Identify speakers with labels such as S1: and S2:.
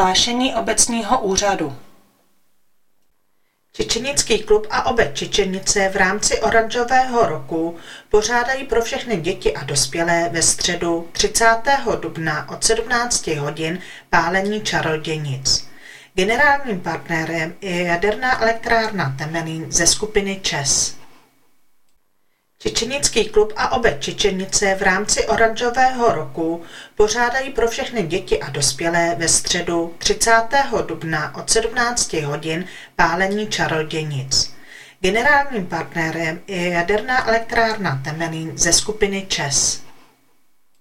S1: Hlášení obecního úřadu.
S2: Čečenický klub a obec Čečenice v rámci Oranžového roku pořádají pro všechny děti a dospělé ve středu 30. dubna od 17 hodin pálení čarodějnic. Generálním partnerem je jaderná elektrárna Temelín ze skupiny ČEZ. Čečenický klub a obec Čečenice v rámci Oranžového roku pořádají pro všechny děti a dospělé ve středu 30. dubna od 17 hodin pálení čarodějnic. Generálním partnerem je jaderná elektrárna Temelín ze skupiny ČEZ.